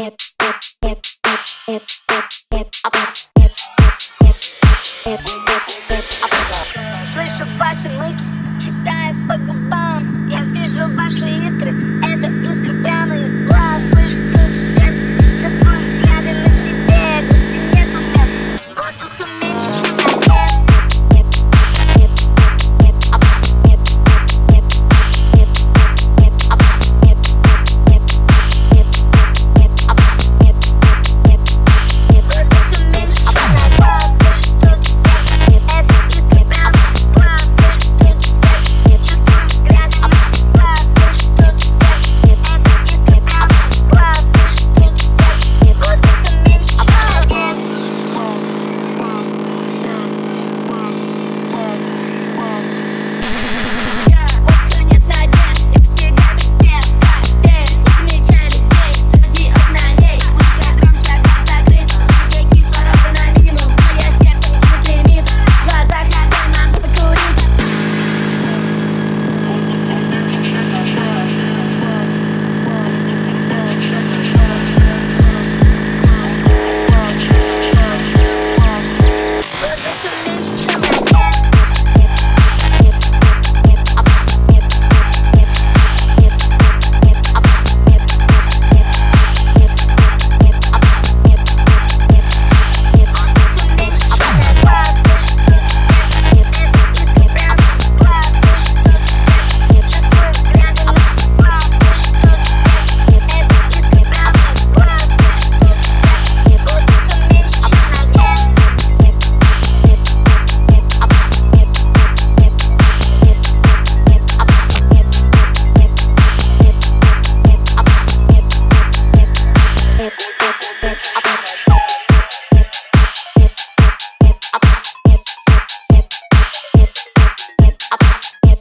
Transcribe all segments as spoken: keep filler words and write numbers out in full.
Слышу ваши мысли, читаю по губам. Я вижу ваши искры, это искры прямо из глаз. Слышу стук в сердце, чувствую взгляды на себе. Грусти нету места, воздуха меньше, чем на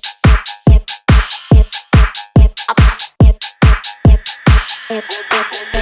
It's